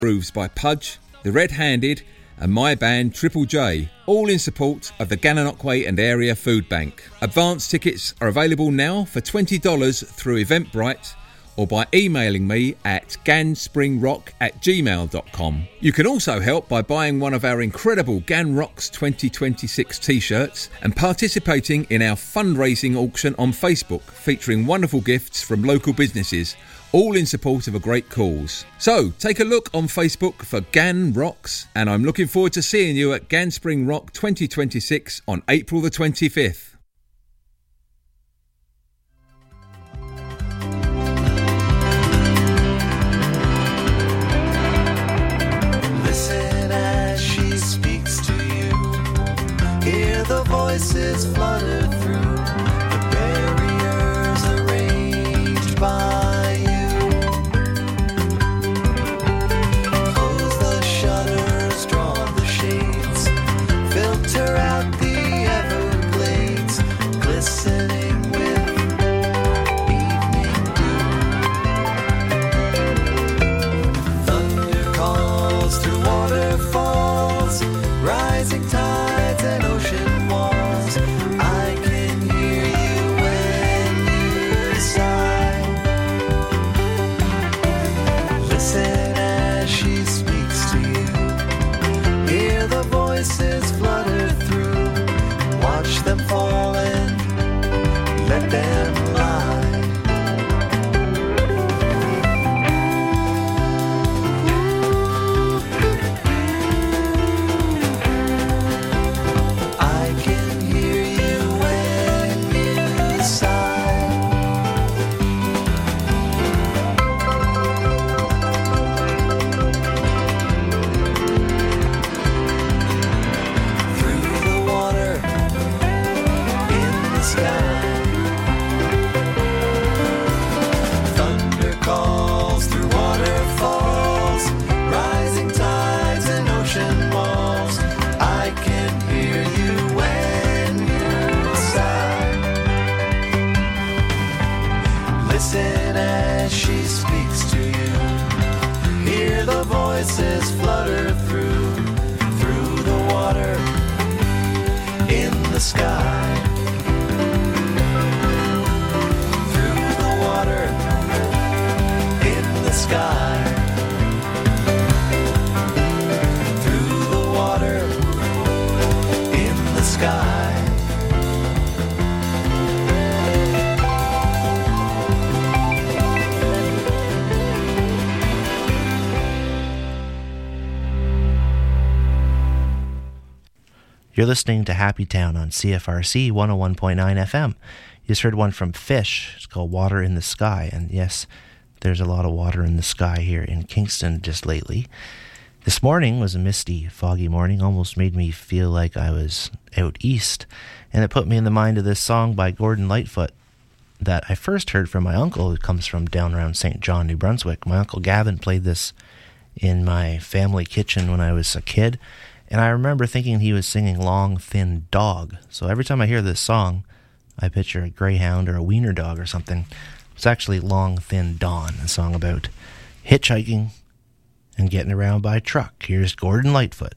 Grooves by Pudge, The Red Handed and my band Triple J, all in support of the Gananoque and Area Food Bank. Advance tickets are available now for $20 through Eventbrite or by emailing me at ganspringrock@gmail.com. You can also help by buying one of our incredible Gan Rocks 2026 t-shirts and participating in our fundraising auction on Facebook featuring wonderful gifts from local businesses, all in support of a great cause. So, take a look on Facebook for Gan Rocks, and I'm looking forward to seeing you at Gan Spring Rock 2026 on April the 25th. Listen as she speaks to you. Hear the voices flutter through the barriers arranged by you. Close the shutters, draw the shades, filter out the Everglades, glistening with evening dew. Thunder calls through waterfalls, rising tides and ocean walls. I can hear you when you sigh. Listen as she speaks to you. Hear the voices flutter through. Watch them fall and let them lie. I can hear you when you sigh. Through the water, in the sky. Thunder calls through waterfalls, rising tides and ocean walls. I can hear you when you sigh. Listen as she speaks to you. Hear the voices flutter through the water, in the sky. Through the water, in the sky. Through the water, in the sky. You're listening to Happy Town on CFRC 101.9 FM. You just heard one from Fish. It's called Water in the Sky. And yes, there's a lot of water in the sky here in Kingston just lately. This morning was a misty, foggy morning. Almost made me feel like I was out east. And it put me in the mind of this song by Gordon Lightfoot that I first heard from my uncle, who comes from down around St. John, New Brunswick. My Uncle Gavin played this in my family kitchen when I was a kid. And I remember thinking he was singing Long Thin Dog. So every time I hear this song, I picture a greyhound or a wiener dog or something. It's actually Long Thin Dawn, a song about hitchhiking and getting around by truck. Here's Gordon Lightfoot.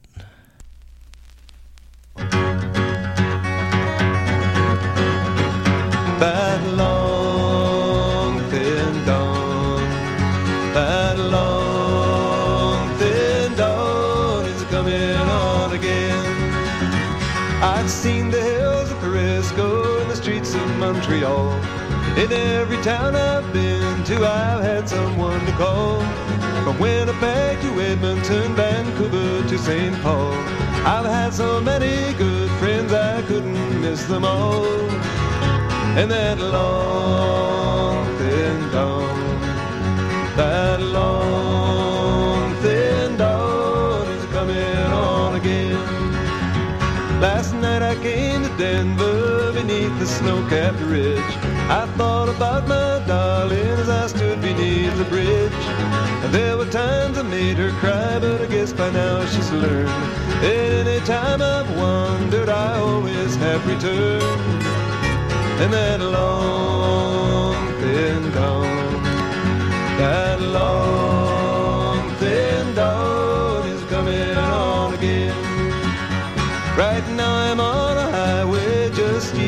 That long thin dawn, that long thin dawn is coming on again. I've seen the hills of Perisco and the streets of Montreal. In every town I've been to, I've had someone to call. From Winnipeg to Edmonton, Vancouver to St. Paul, I've had so many good friends I couldn't miss them all. And that long thin dawn, that long thin dawn is coming on again. Last night I came to Denver beneath the snow-capped ridge. I thought about my darling as I stood beneath the bridge. And there were times I made her cry, but I guess by now she's learned. And any time I've wandered, I always have returned. And that long thin dawn, that long thin dawn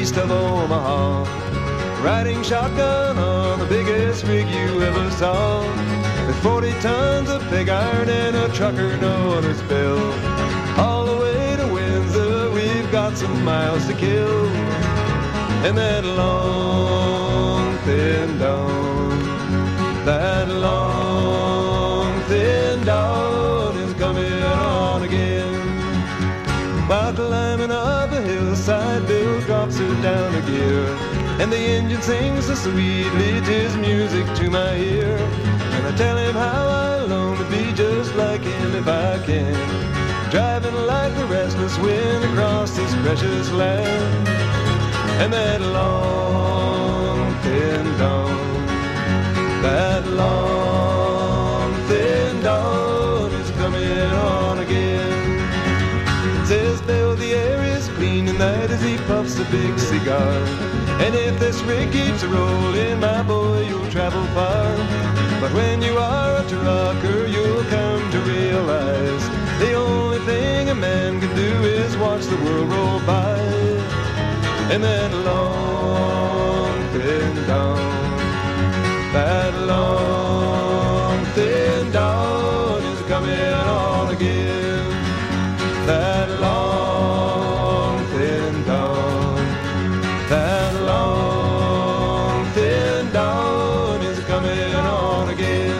east of Omaha, riding shotgun on the biggest rig you ever saw, with 40 tons of pig iron and a trucker known as Bill. All the way to Windsor, we've got some miles to kill, and that long thin dawn, that long thin dawn is coming on again. While climbing up a hillside, Bill drops her down a gear, and the engine sings so sweetly, 'tis music to my ear. And I tell him how I long to be just like him if I can, driving like the restless wind across this precious land. And that long thin dawn, that long thin dawn is coming on again. Says Bill, the air is clean tonight as he puffs a big cigar, and if this rig keeps rolling, my boy, you'll travel far. But when you are a trucker, you'll come to realize the only thing a man can do is watch the world roll by. And that long thin dawn, that long thin dawn is coming on again. That long thin dawn, that long thin dawn is coming on again.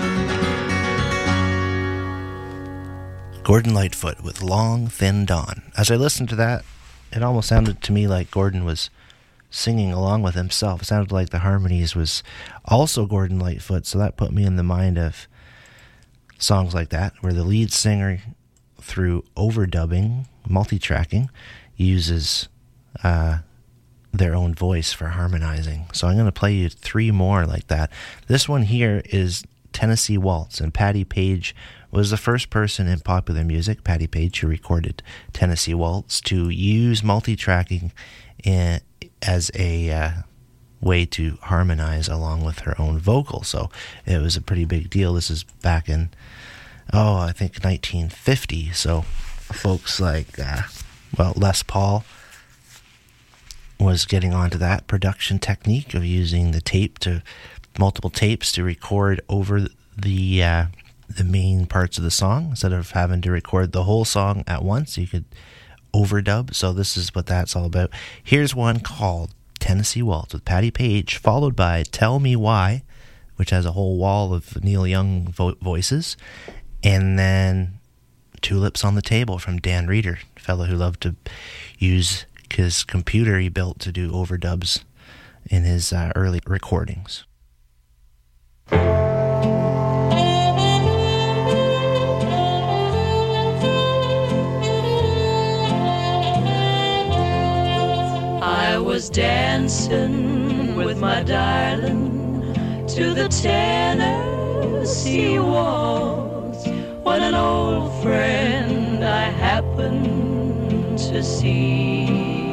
Gordon Lightfoot with Long Thin Dawn. As I listened to that, it almost sounded to me like Gordon was singing along with himself. It sounded like the harmonies was also Gordon Lightfoot, so that put me in the mind of songs like that, where the lead singer, through overdubbing, multi-tracking, uses their own voice for harmonizing. So I'm going to play you 3 more like that. This one here is Tennessee Waltz, and Patti Page was the first person in popular music, Patti Page, who recorded Tennessee Waltz, to use multi-tracking as a way to harmonize along with her own vocal. So it was a pretty big deal. This is back in, I think 1950. So folks like, Les Paul was getting onto that production technique of using the multiple tapes to record over the main parts of the song. Instead of having to record the whole song at once, you could overdub. So this is what that's all about. Here's one called Tennessee Waltz with Patti Page, followed by Tell Me Why, which has a whole wall of Neil Young voices, and then Tulips on the Table from Dan Reeder, a fellow who loved to use his computer he built to do overdubs in his early recordings. I was dancing with my darling to the Tennessee Waltz when an old friend I happened to see.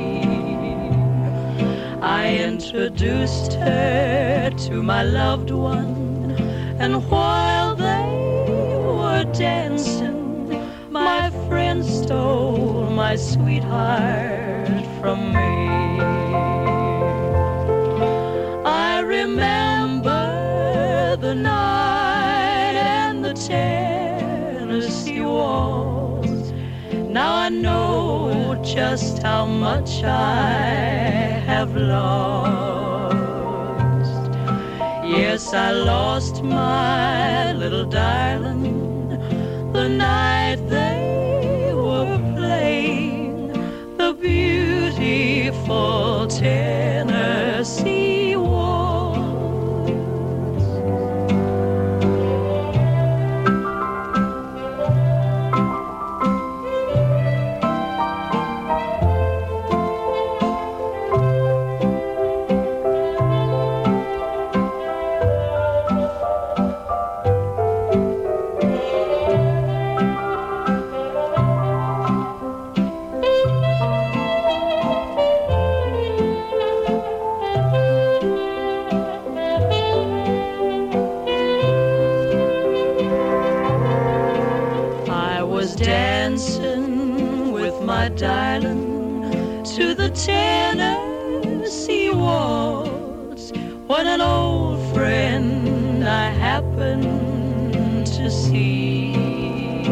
I introduced her to my loved one, and while they were dancing, my friend stole my sweetheart from me. I remember the night and the Tennessee Waltz. Now I know just how much I have lost. Yes, I lost my little darling the night they were playing the beautiful Tennessee Waltz. Darling, to the Tennessee waltz when an old friend I happened to see.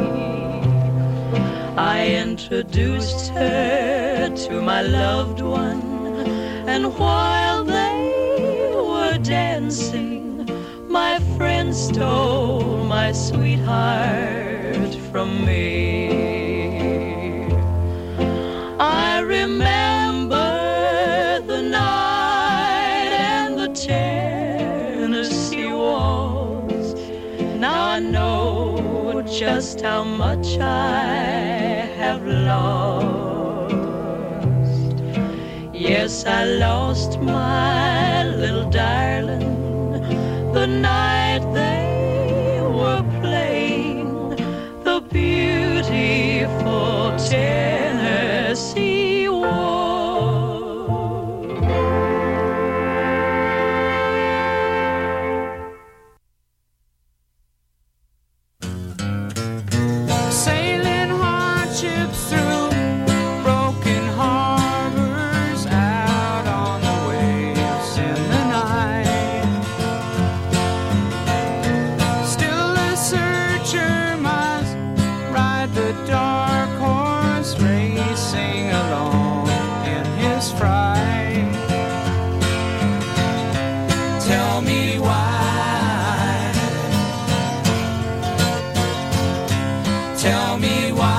I introduced her to my loved one, and while they were dancing, my friend stole my sweetheart from me. I remember the night and the Tennessee waltz. Now I know just how much I have lost. Yes, I lost my little darling the night they were playing the beautiful Tennessee waltz. Sailing hardships through broken harbors, out on the waves in the night. Still the searcher must ride the dark horse, racing along in his fright. Tell me why. Tell me why.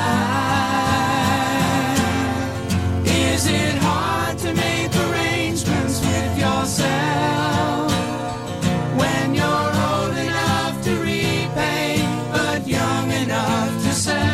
Is it hard to make arrangements with yourself when you're old enough to repay but young enough to sell?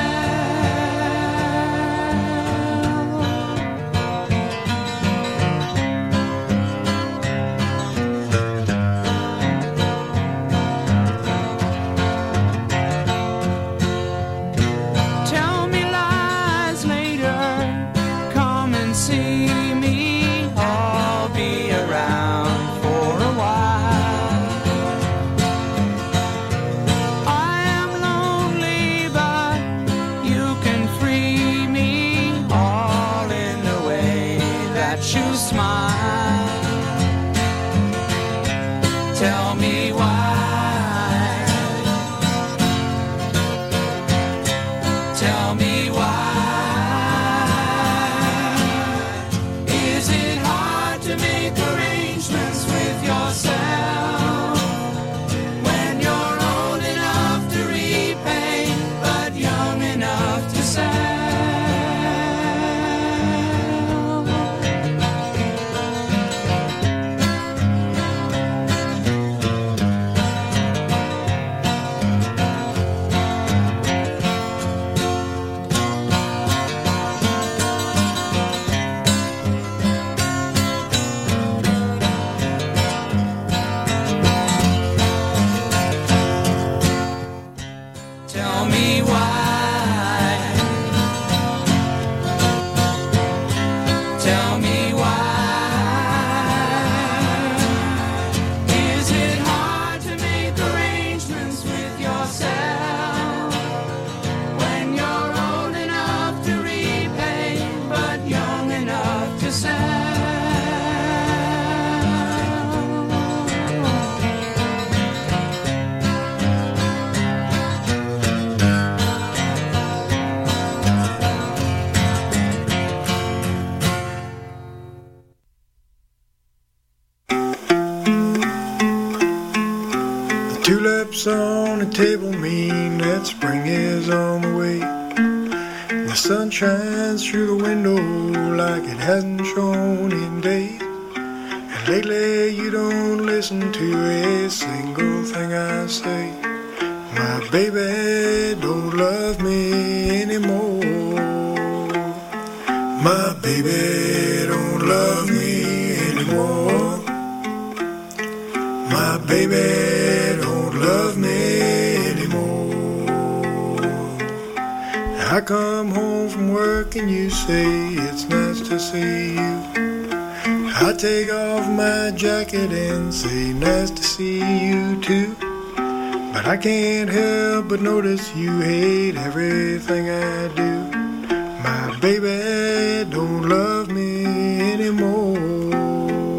Tell me lies later, come and see me, I'll be around for a while. I am lonely, but you can free me, all in the way that you smile. Tell me why. Tell me why. Is it hard to make arrangements with yourself when you're old enough to repay but young enough to sell? Tell me why. Tell me why. Is it hard to make arrangements with yourself when you're old enough to repay but young enough to sell? The tulips on the table mean that spring is on the way. The sun shines through the window like it hasn't shone in days. And lately you don't listen to a single thing I say. My baby don't love me anymore. My baby don't love me anymore. My baby don't love me anymore. I come home from work and you say it's nice to see you. I take off my jacket and say nice to see you too. But I can't help but notice you hate everything I do. My baby don't love me anymore.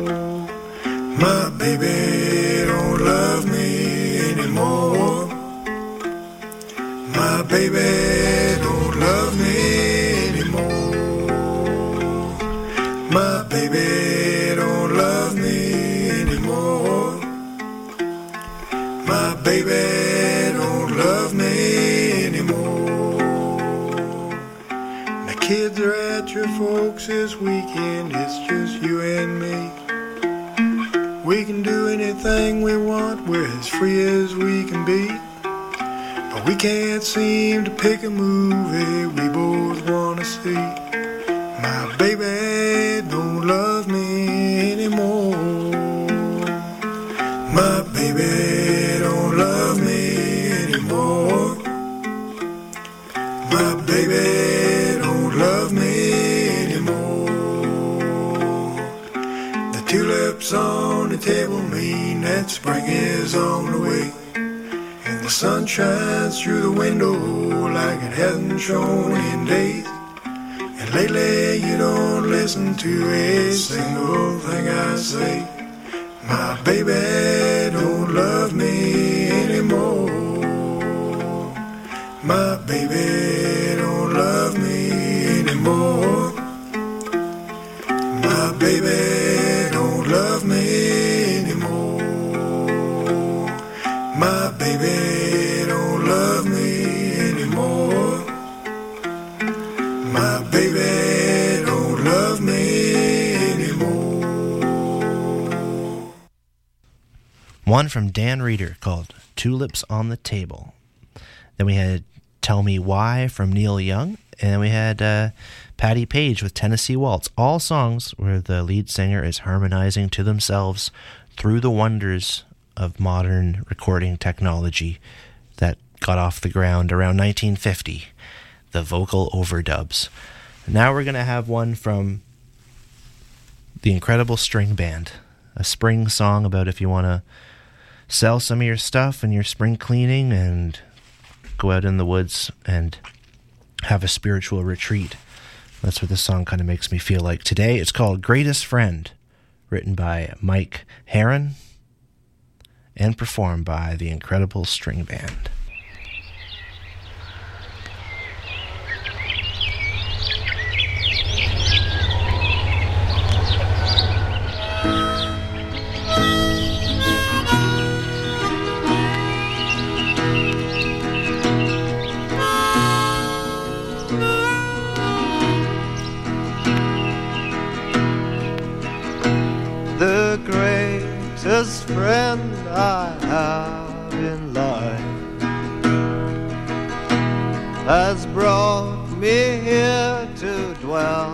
My baby don't love me anymore. My baby don't love me anymore. My baby don't love me anymore. The kids are at your folks this weekend, it's just you and me. We can do anything we want, we're as free as we can be. But we can't seem to pick a movie we both wanna see. My baby don't love me anymore. My baby don't love me anymore. My baby don't love me anymore. The tulips on the table mean that spring is on the way. And the sun shines through the window like it hasn't shone in days. And lately you don't listen to a single thing I say. My baby don't love me anymore. My baby don't love me anymore. My baby don't love me anymore. My baby don't love me anymore. My baby don't love me anymore. One from Dan Reeder called Tulips on the Table. Then we had Tell Me Why from Neil Young. And then we had Patti Page with Tennessee Waltz. All songs where the lead singer is harmonizing to themselves through the wonders of modern recording technology that got off the ground around 1950. The vocal overdubs. Now we're going to have one from the Incredible String Band. A spring song about if you want to sell some of your stuff and your spring cleaning and go out in the woods and have a spiritual retreat. That's what this song kind of makes me feel like today. It's called Greatest Friend, written by Mike Heron and performed by the Incredible String Band. The greatest friend I have in life has brought me here to dwell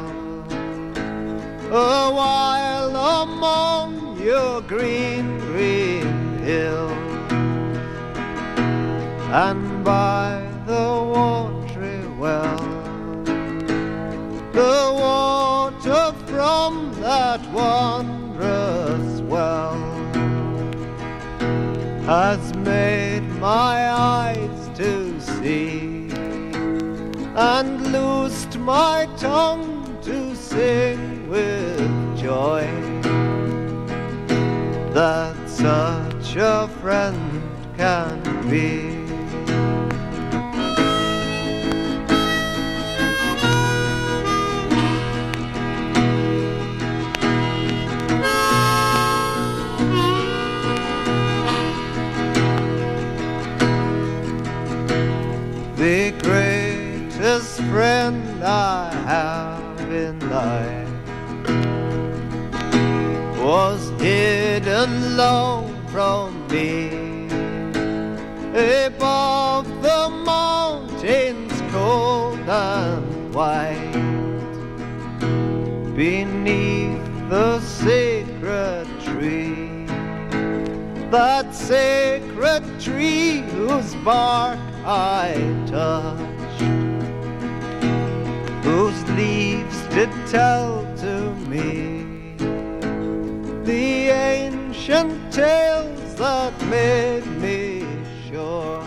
a while among your green, green hills, and by the watery well, the water from that wondrous well has made my eyes to see and loosed my tongue to sing with joy that such a friend can be. The greatest friend I have in life was hidden long from me above the mountains cold and white, beneath the sacred tree, that sacred tree whose bark I touched, whose leaves did tell to me the ancient tales that made me sure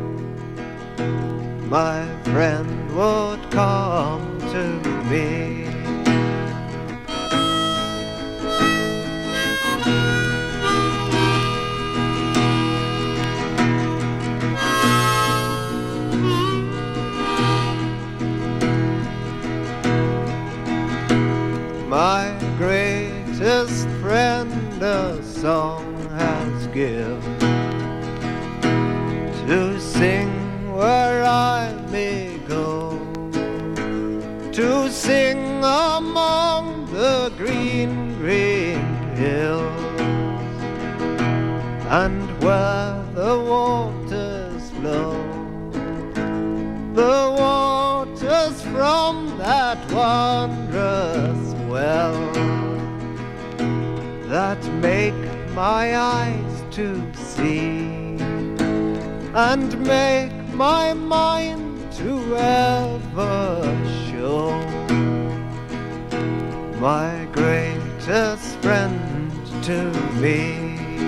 my friend would come to me. to sing among the green, green hills, and where the waters flow, the waters from that wondrous well, that make my eyes to see, and make my mind to ever show my greatest friend to me.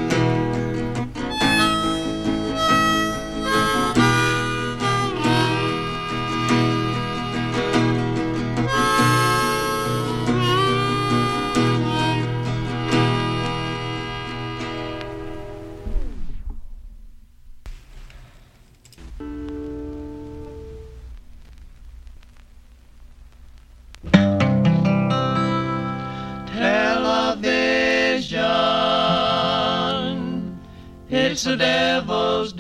It's the devil's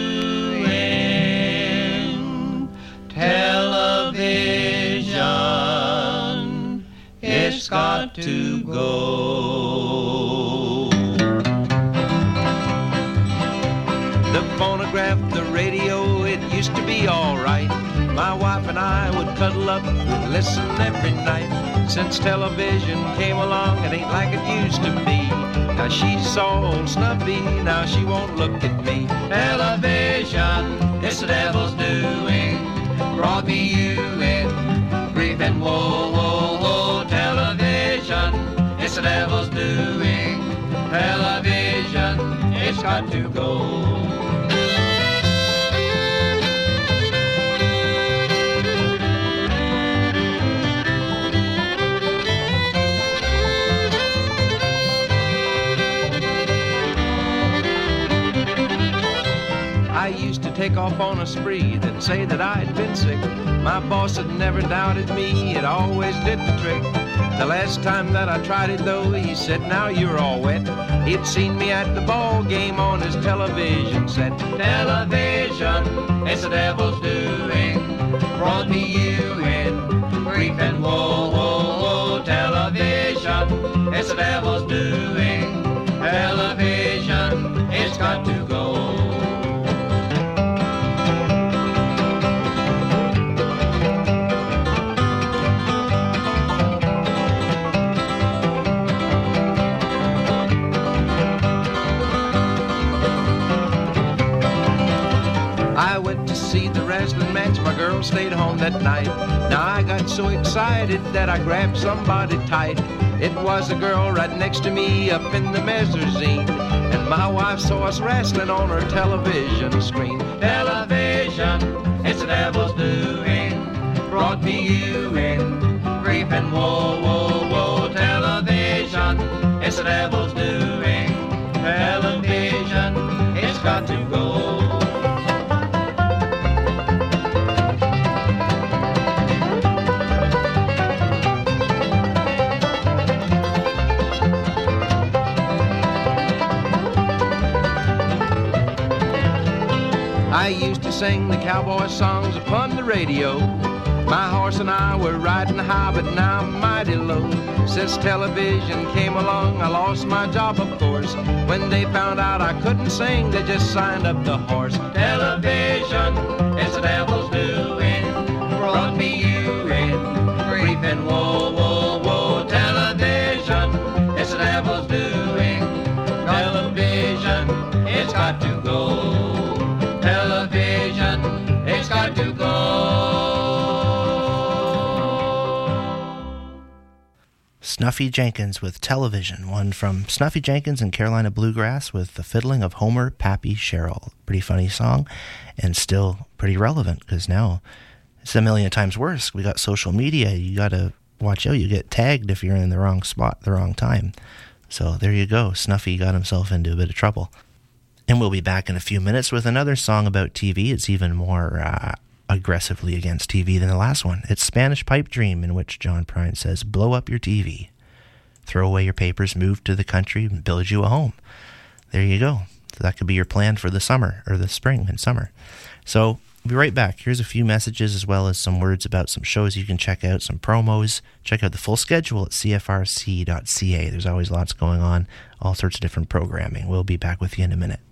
doing. Television, it's got to go. The phonograph, the radio, it used to be all right. My wife and I would cuddle up and listen every night. Since television came along, it ain't like it used to be. Now she's all snuffy, now she won't look at me. Television, it's the devil's doing. Brought me you in grief and woe, woe, woe. Television, it's the devil's doing. Television, it's got to go. I used to take off on a spree that'd say that I had been sick. My boss had never doubted me, it always did the trick. The last time that I tried it though, he said, now you're all wet. He'd seen me at the ball game on his television set. Television, it's the devil's doing. Brought me you in grief and woe, woe, woe. Television, it's the devil's doing. Television, it's got to go. I went to see the wrestling match, my girl stayed home that night. Now I got so excited that I grabbed somebody tight. It was a girl right next to me up in the mezzanine, and my wife saw us wrestling on her television screen. Television, it's the devil's doing. Brought me you in grief and woe, woe, woe. Television, it's the devil's doing. Television, it's got to go. I used to sing the cowboy songs upon the radio. My horse and I were riding high, but now I'm mighty low. Since television came along, I lost my job, of course. When they found out I couldn't sing, they just signed up the horse. Television, it's the devil's doing. Brought me you in grief and woe, woe, woe. Television, it's the devil's doing. Television, it's got to go. Television, it's got to go. Snuffy Jenkins with Television, one from Snuffy Jenkins and Carolina Bluegrass with the fiddling of Homer Pappy Sherrill. Pretty funny song, and still pretty relevant, because now it's a million times worse. We got social media. You got to watch out. You get tagged if you're in the wrong spot at the wrong time. So there you go. Snuffy got himself into a bit of trouble. And we'll be back in a few minutes with another song about TV. It's even more aggressively against TV than the last one. It's Spanish Pipe Dream, in which John Prine says, blow up your TV, throw away your papers, move to the country, and build you a home. There you go. So that could be your plan for the summer, or the spring and summer. So We'll be right back. Here's a few messages as well as some words about some shows you can check out, some promos. Check out the full schedule at cfrc.ca. There's always lots going on, all sorts of different programming. We'll be back with you in a minute.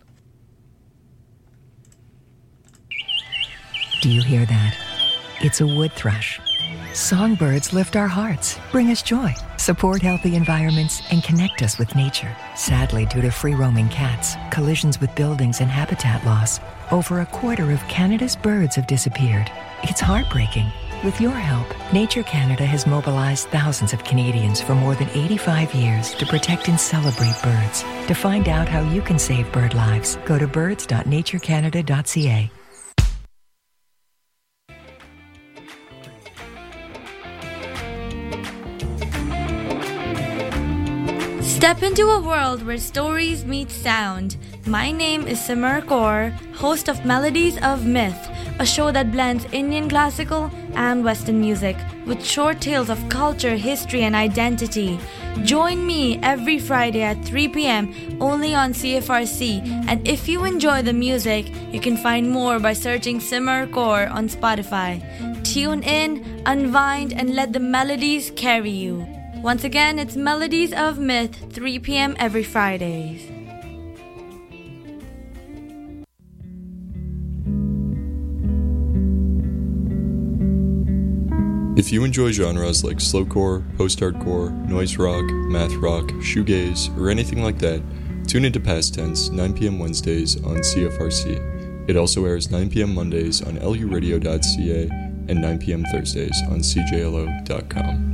Do you hear that? It's a wood thrush. Songbirds lift our hearts, bring us joy, support healthy environments, and connect us with nature. Sadly, due to free-roaming cats, collisions with buildings, and habitat loss, over a quarter of Canada's birds have disappeared. It's heartbreaking. With your help, Nature Canada has mobilized thousands of Canadians for more than 85 years to protect and celebrate birds. To find out how you can save bird lives, go to birds.naturecanada.ca. Step into a world where stories meet sound. My name is Simar Kaur, host of Melodies of Myth, a show that blends Indian classical and Western music with short tales of culture, history, and identity. Join me every Friday at 3 p.m. only on CFRC. And if you enjoy the music, you can find more by searching Simar Kaur on Spotify. Tune in, unwind, and let the melodies carry you. Once again, it's Melodies of Myth, 3 p.m. every Fridays. If you enjoy genres like slowcore, post-hardcore, noise rock, math rock, shoegaze, or anything like that, tune into Past Tense, 9 p.m. Wednesdays on CFRC. It also airs 9 p.m. Mondays on luradio.ca and 9 p.m. Thursdays on cjlo.com.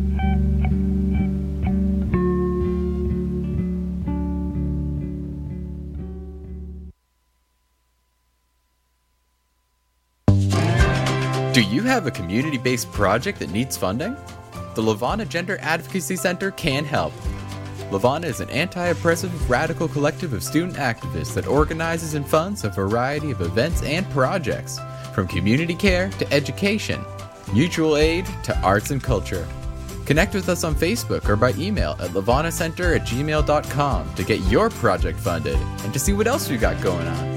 Do you have a community-based project that needs funding? The Levana Gender Advocacy Center can help. Levana is an anti-oppressive, radical collective of student activists that organizes and funds a variety of events and projects, from community care to education, mutual aid to arts and culture. Connect with us on Facebook or by email at levanacenter@gmail.com to get your project funded and to see what else we got going on.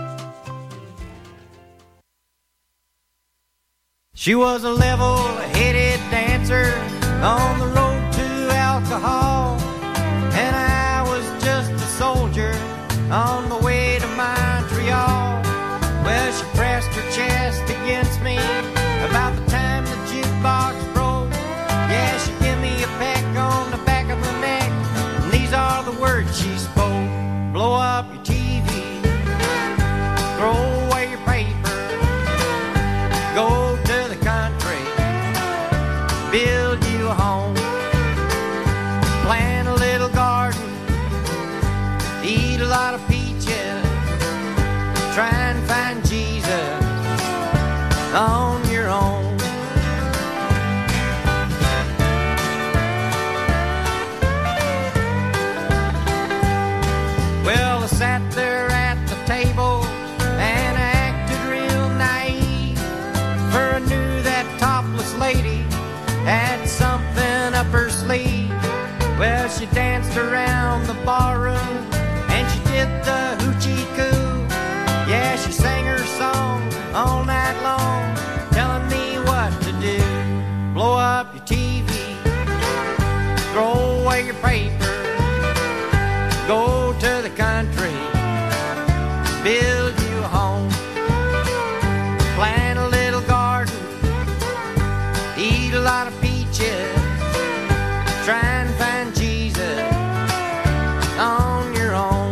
She was a level-headed dancer on the road to alcohol, and I was just a soldier on the way to Montreal. Well, she pressed her chest against me about the time the jukebox broke. Yeah, she gave me a peck on the back of the neck, and these are the words she spoke. Blow up your TV, throw away your paper, go to the country, build you a home, plant a little garden, eat a lot of peaches, try and find Jesus on your own. Well, I sat there at the table and I acted real naive, for I knew that topless lady had something up her sleeve. Well, she danced around the barroom and she did the hoochie coo. Yeah, she sang her song all night long, telling me what to do. Blow up your TV, throw away your paper, go to the country, build you a home, plant a little garden, eat a lot of peaches, try and find Jesus on your own.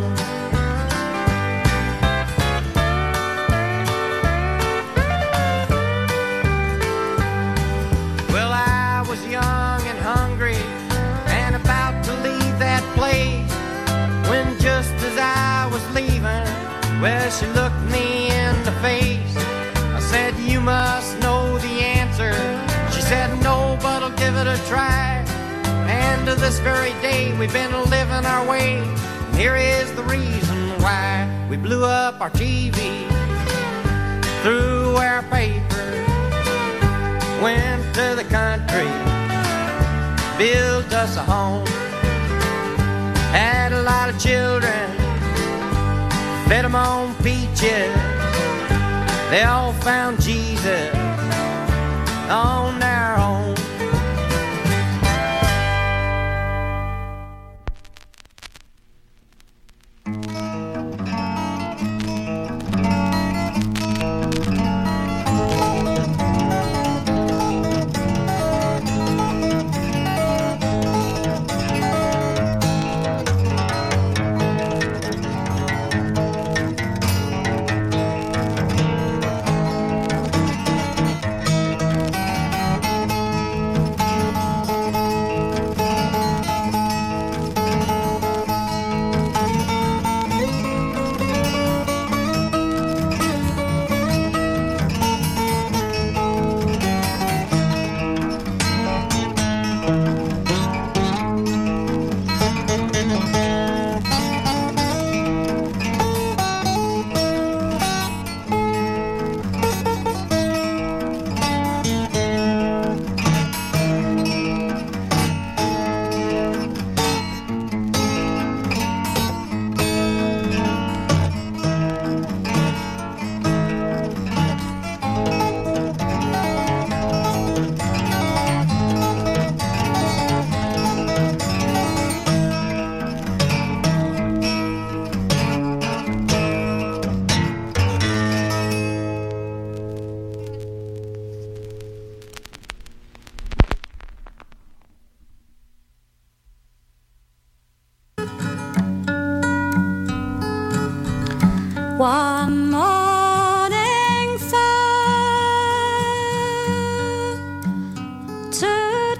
Well, I was young and hungry and about to leave that place, when just as I was leaving, well, she looked me in the face. I said, you must know the answer. She said, no, but I'll give it a try. And to this very day, we've been living our way. And here is the reason why. We blew up our TV, threw our paper, went to the country, built us a home, had a lot of children, fed them on peaches, They all found Jesus on their own. One morning fair to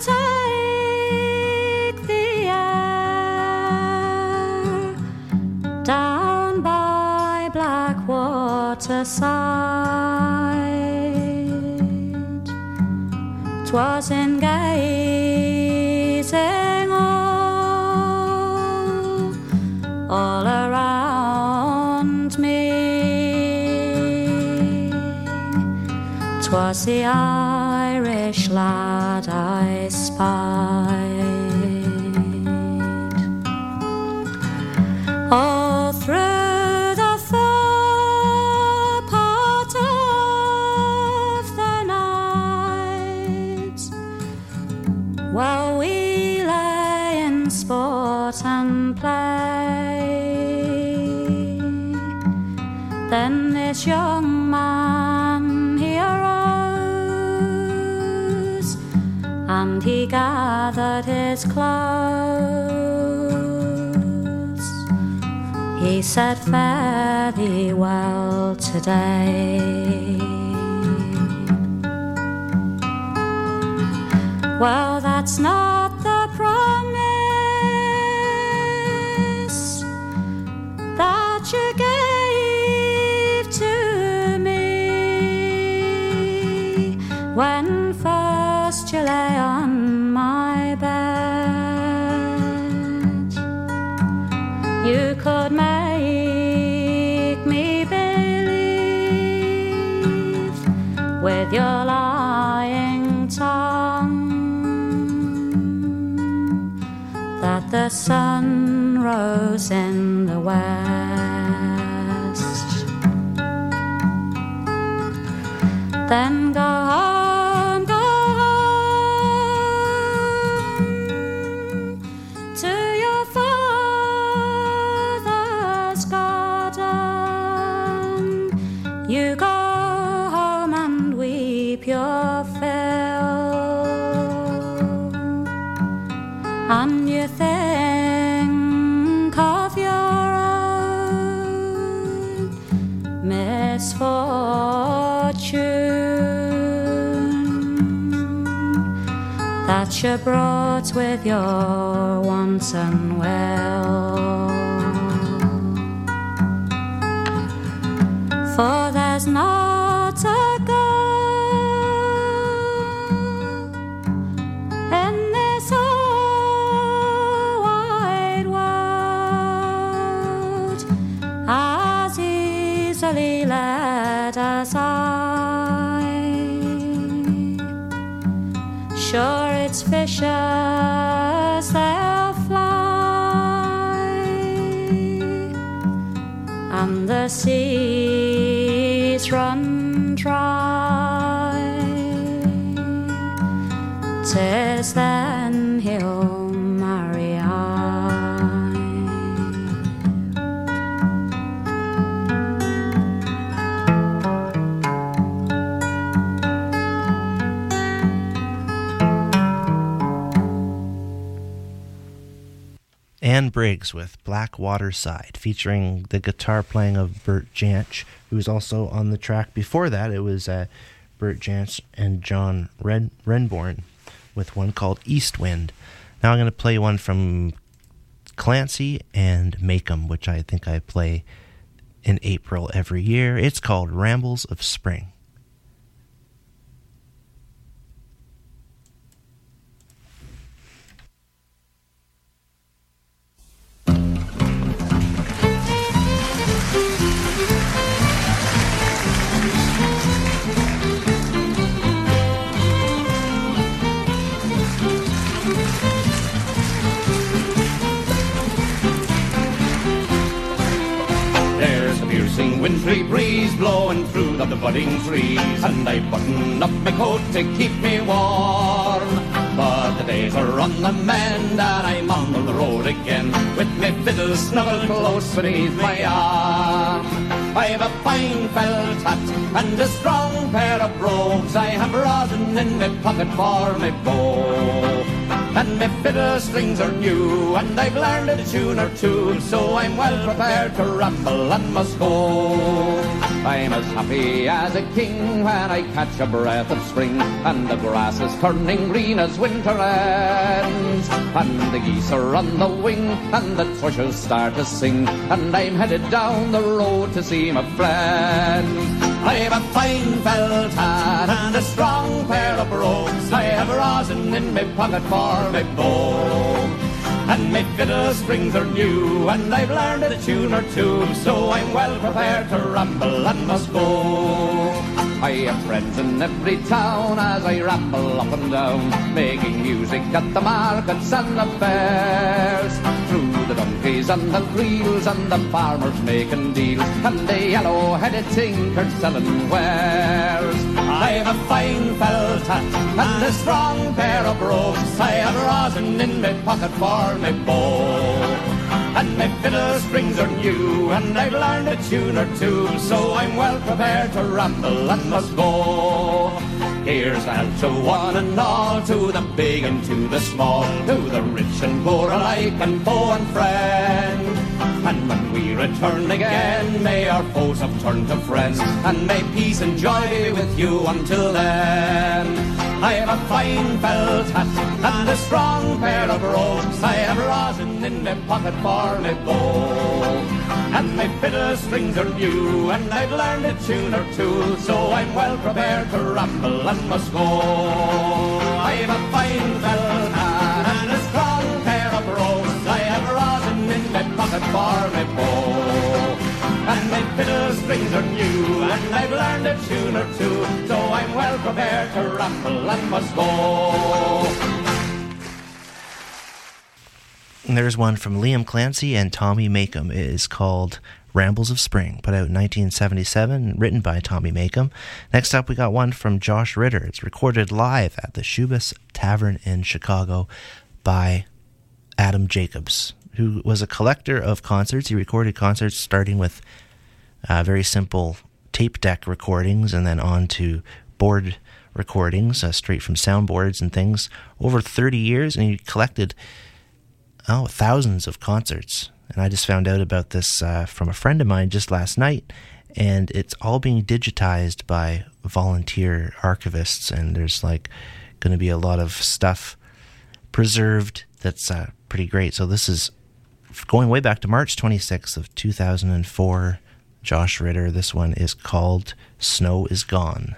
take the air down by Blackwater side. 'Twas in gazing all around me. 'Twas the Irish lad I spied. All through the far part of the night, while we lay in sport and play, then this young man he arose, and he gathered his clothes. He said, "Fare thee well today." Well, that's not the promise that you gave to me when first you lay on my bed. You could make me believe with your lying tongue that the sun rose in the west. Then go home to your father's garden. You go home and weep your fill, and you think of your own misfortune that you brought with your wanton will. For there's not a girl in this whole wide world as easily led as I. Sure, it's fishers, they'll fly, and the seas run try. 'Tis then he'll marry I. Anne Briggs with Blackwater Side, featuring the guitar playing of Bert Jansch, who was also on the track before that. It was Bert Jansch and John Renbourn with one called East Wind. Now I'm going to play one from Clancy and Makem, which I think I play in April every year. It's called Rambles of Spring. Wintry breeze blowing through the budding trees, and I button up my coat to keep me warm. But the days are on the mend, and I'm on the road again, with my fiddle snuggled close beneath my arm. I've a fine felt hat and a strong pair of brogues. I have rosin in my pocket for my bow, and my fiddle strings are new, and I've learned a tune or two, so I'm well prepared to ramble and must go. I'm as happy as a king when I catch a breath of spring, and the grass is turning green as winter ends, and the geese are on the wing, and the thrushes start to sing, and I'm headed down the road to see my friends. I have a fine felt hat and a strong pair of brogues. I have rosin in my pocket for my bow, and my fiddle strings are new, and I've learned a tune or two, so I'm well prepared to ramble and must go. I have friends in every town as I ramble up and down, making music at the markets and the fairs, through the donkeys and the reels and the farmers making deals, and the yellow-headed tinkers selling wares. I have a fine felt hat and a strong pair of brogues. I have rosin in my pocket for my bow, and my fiddle strings are new, and I've learned a tune or two, so I'm well prepared to ramble and must go. Here's a health to one and all, to the big and to the small, to the rich and poor alike, and foe and friend. And when we return again, may our foes have turned to friends, and may peace and joy be with you until then. I have a fine felt hat and a strong pair of brogues. I have rosin in my pocket for my bow, and my fiddle strings are new, and I've learned a tune or two, so I'm well prepared to ramble and must go. I have a fine felt hat and a strong pair of brogues. I have rosin in my pocket for my bow, and my fiddle strings are new, and I've learned a tune or two, so I'm well prepared to ramble and must go. And there's one from Liam Clancy and Tommy Makem. It is called Rambles of Spring, put out in 1977, written by Tommy Makem. Next up, we got one from Josh Ritter. It's recorded live at the Shubas Tavern in Chicago by Adam Jacobs, who was a collector of concerts. He recorded concerts starting with very simple tape deck recordings and then on to board recordings, straight from soundboards and things, over 30 years, and he collected thousands of concerts. And I just found out about this from a friend of mine just last night, and it's all being digitized by volunteer archivists, and there's like going to be a lot of stuff preserved that's pretty great. So this is going way back to March 26th of 2004. Josh Ritter. This one is called Snow is Gone.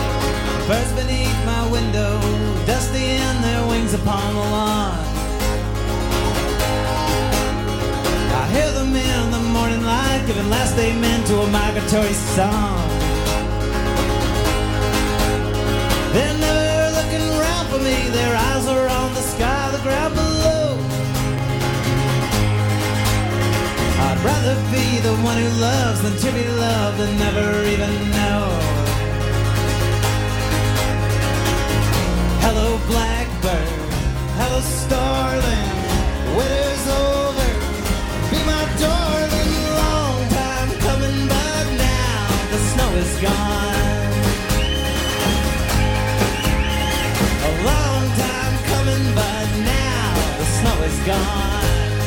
Birds beneath my window, dusty in their wings upon the lawn. waving last amen to a migratory song. They're never looking around for me, their eyes are on the sky, the ground below. I'd rather be the one who loves than to be loved and never even know. Hello blackbird, hello starling, winter's over, be my darling, long time coming but now the snow is gone. A long time coming but now the snow is gone.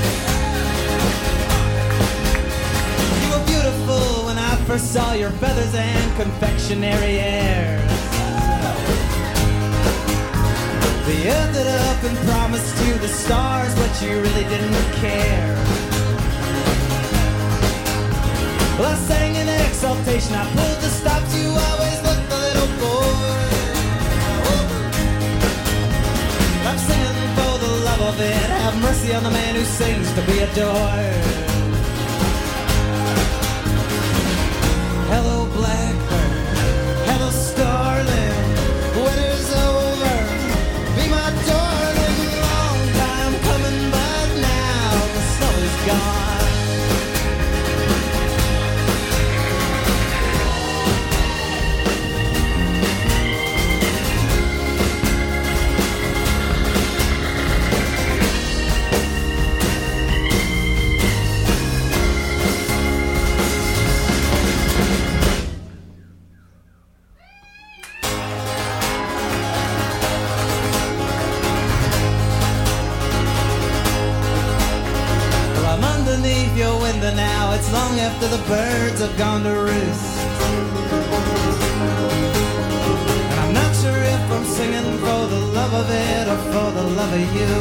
You were beautiful when I first saw your feathers and confectionery airs. The earth lit up and promised you the stars, but you really didn't care. Well, I sang in exaltation, I pulled the stops, you always looked a little bored. I'm singing for the love of it, have mercy on the man who sings to be adored. Hello blackbird, hello starling, winter's over, be my darling, long time coming but now the snow is gone. Underneath your window now, it's long after the birds have gone to roost. And I'm not sure if I'm singing for the love of it or for the love of you.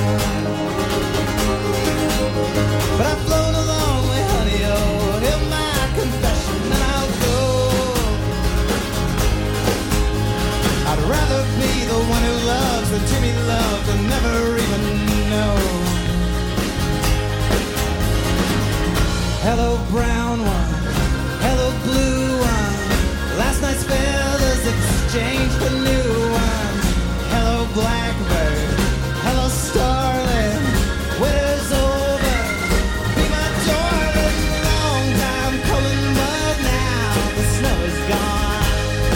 But I've flown a long way, honey, oh, hear my confession and I'll go. I'd rather be the one who loves than to be loved and never even know. Hello brown one, hello blue one, last night's feathers exchanged for new ones. Hello blackbird, hello starling, winter's over, be my darling, long time coming but now the snow is gone.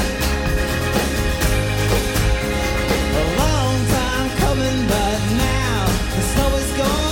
A long time coming but now the snow is gone.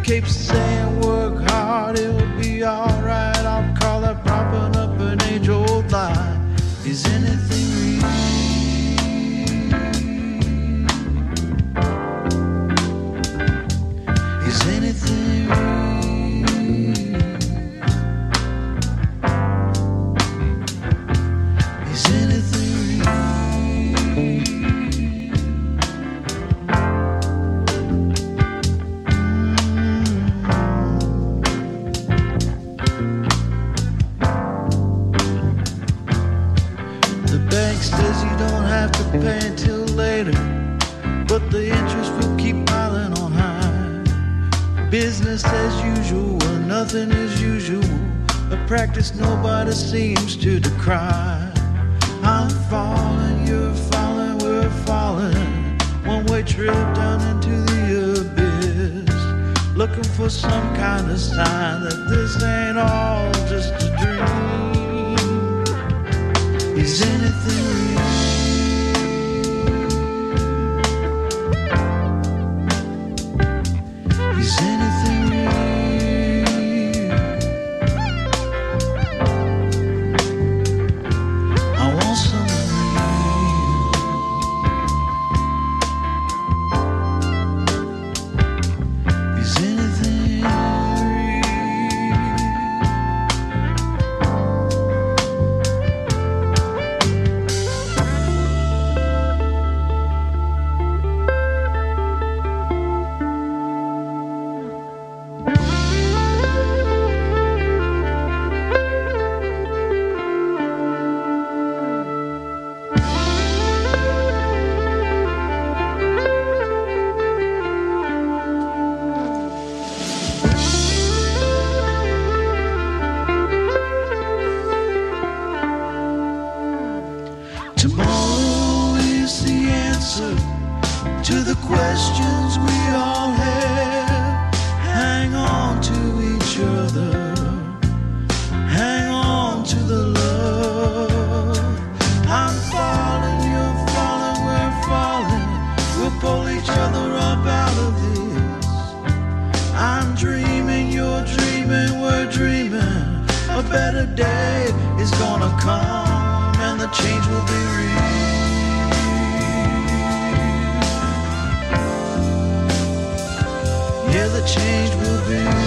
keeps saying work hard, it'll be alright. I'll call that propping up an age-old lie. Is anything real? Is anything real? Is anything says you don't have to pay until later, but the interest will keep piling on high. Business as usual, well, nothing is usual. A practice nobody seems to decry. I'm falling, you're falling, we're falling. One-way trip down into the abyss, looking for some kind of sign that this ain't all just a dream. Is anything real? Is anything real? I want someone real. Is anything real? Tomorrow is the answer to the questions we all have. Hang on to each other, hang on to the love. I'm falling, you're falling, we're falling. We'll pull each other up out of this. I'm dreaming, you're dreaming, we're dreaming. A better day is gonna come, and the change will be real. Yeah, the change will be real.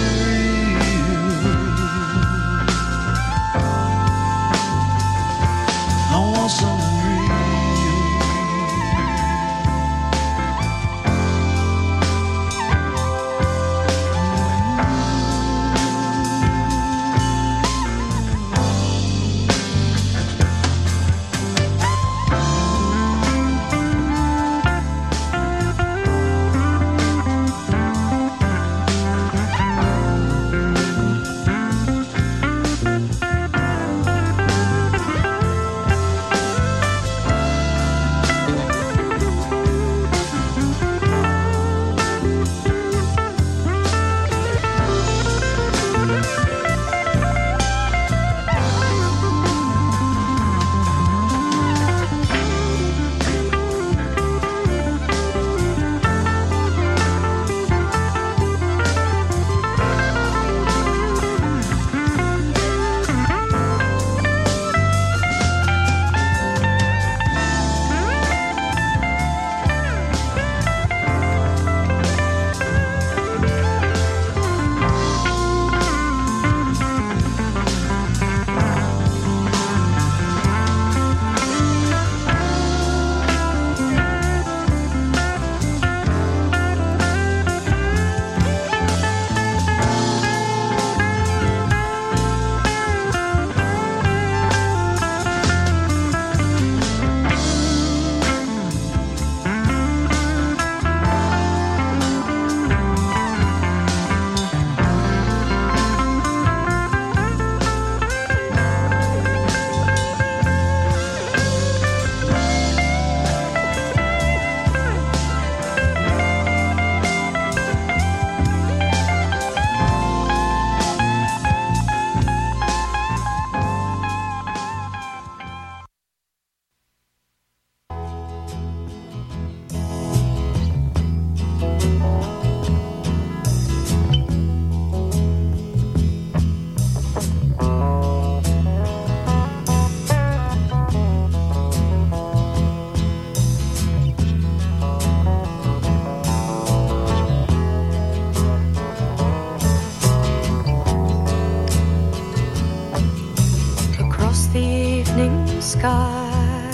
I want something sky.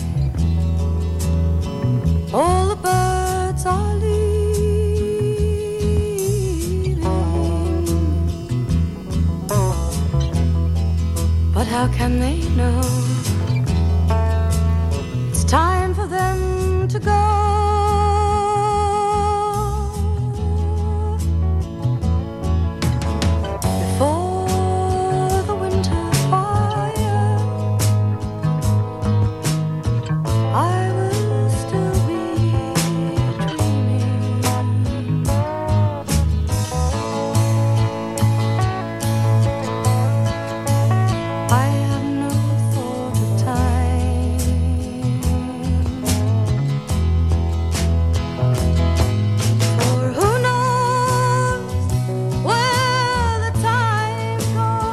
All the birds are leaving, but how can they know it's time for them to go? Before the winter fire, I will still be dreaming. I have no thought of time, for who knows where the time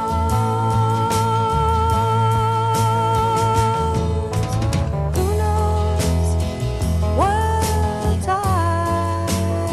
goes? Who knows where the time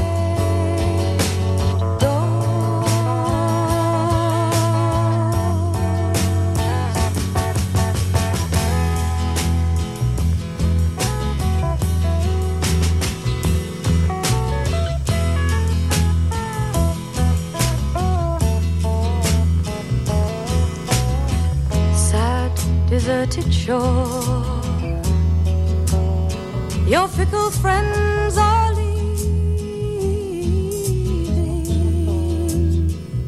sad, deserted shore, your fickle friends are leaving.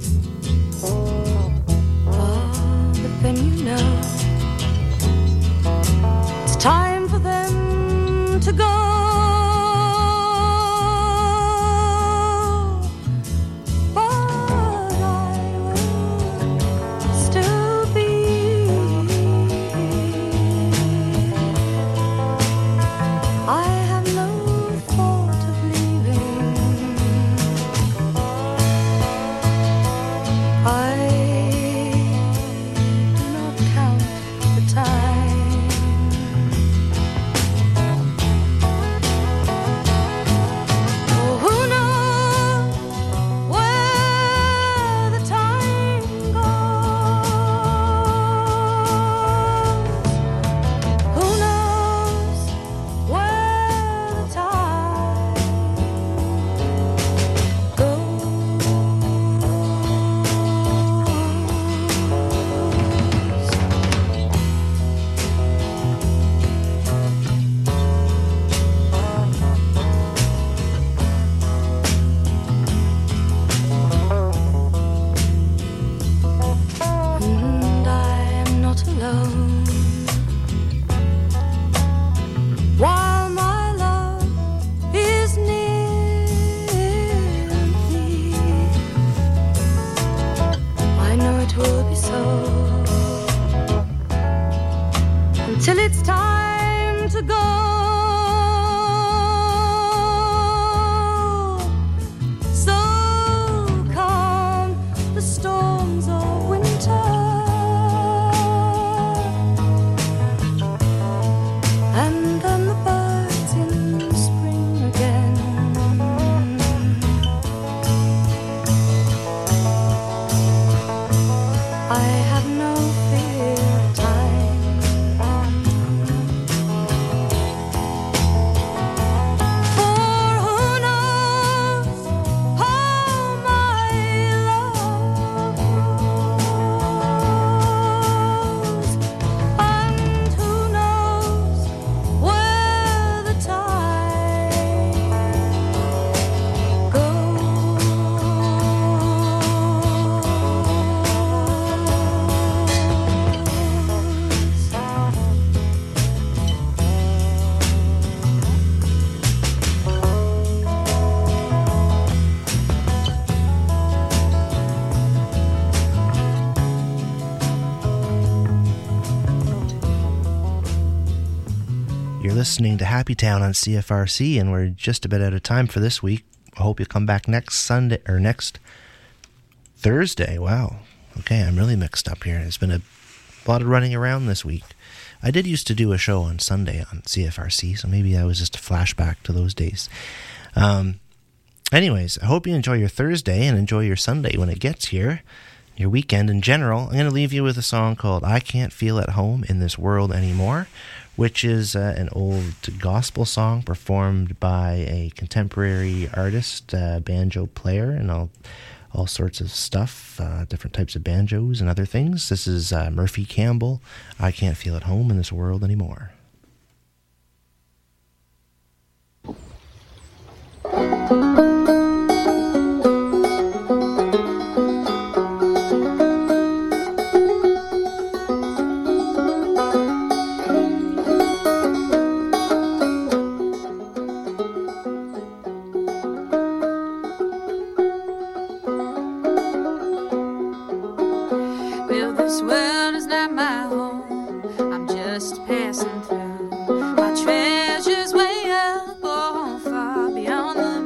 Ah, but then you know it's time for them to go. But I will still be. I have no thought of leaving. I do not count the time. Oh, who knows where the time goes? Who knows where the time And I am not alone while my love is near me. I know it will be so until it's time to go. So calm the storms of winter, and then the birds in spring again. I have no fear of time, for who knows how my love grows, and who knows where the time You're listening to Happy Town on CFRC, and we're just about out of time for this week. I hope you come back next Sunday or next Thursday. Wow. Okay, I'm really mixed up here. It's been a lot of running around this week. I did used to do a show on Sunday on CFRC, so maybe that was just a flashback to those days. Anyways, I hope you enjoy your Thursday and enjoy your Sunday when it gets here. your weekend in general, I'm going to leave you with a song called I Can't Feel at Home in This World Anymore, which is an old gospel song performed by a contemporary artist, banjo player, and all sorts of stuff, different types of banjos and other things. This is Murphy Campbell, I Can't Feel at Home in This World Anymore. Well, this world is not my home, I'm just passing through. My treasure's way up, oh, far beyond the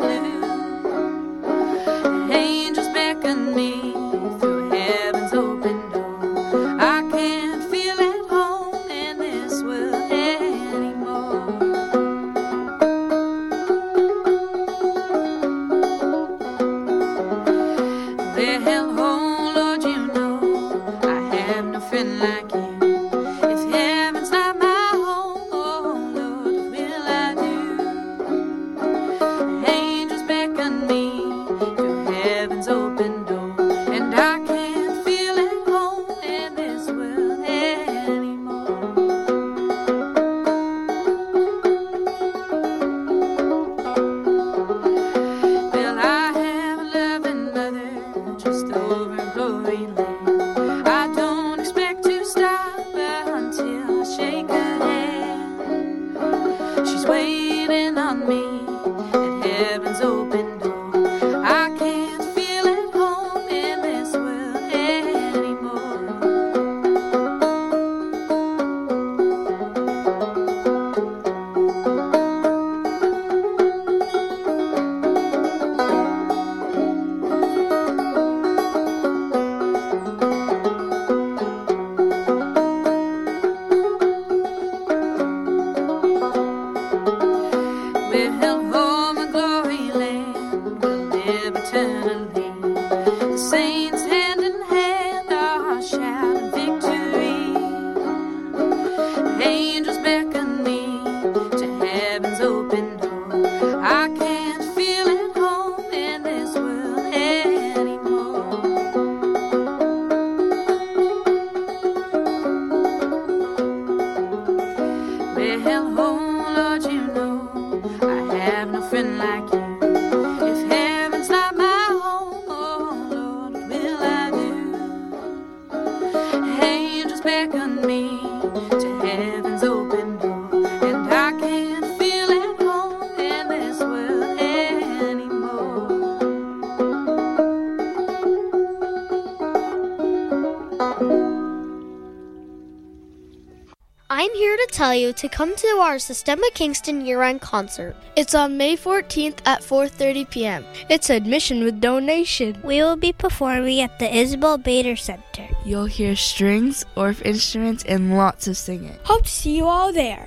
blue. Angels beckon me through heaven's open door. I can't feel at home in this world anymore. Well, oh Lord, you know I have no friend like you. If heaven's not my home, oh Lord, what will I do? Angels beckon me through heaven's open door, and I can't feel at home in this world anymore. Well, I have a loving mother just over in Glory Land. I don't expect to stop until I shake her hand. She's waiting on me at heaven's open door. I can't feel at home in this world anymore. Well, home and Glory Land will live eternally. The saints hand in hand are shouting victory. Angels beckon me to heaven's open door. I can't feel at home in this world anymore. Well, oh Lord, you know I have no friend like you. If heaven's not my home, oh Lord, what will I do? Angels beckon me to heaven's open door, and I can't feel at home in this world anymore. I'm here to tell you to come to our Systema Kingston year-end concert. It's on May 14th at 4:30 p.m. It's admission with donation. We will be performing at the Isabel Bader Center. You'll hear strings, Orff instruments, and lots of singing. Hope to see you all there.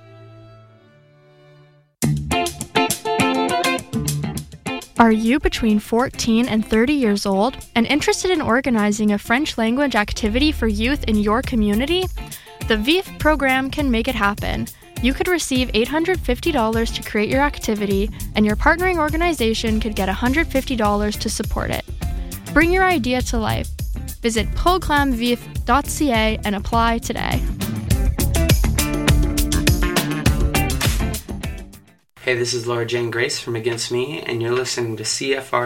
Are you between 14 and 30 years old and interested in organizing a French language activity for youth in your community? The VIF program can make it happen. You could receive $850 to create your activity, and your partnering organization could get $150 to support it. Bring your idea to life. Visit programvif.ca and apply today. Hey, this is Laura Jane Grace from Against Me, and you're listening to CFR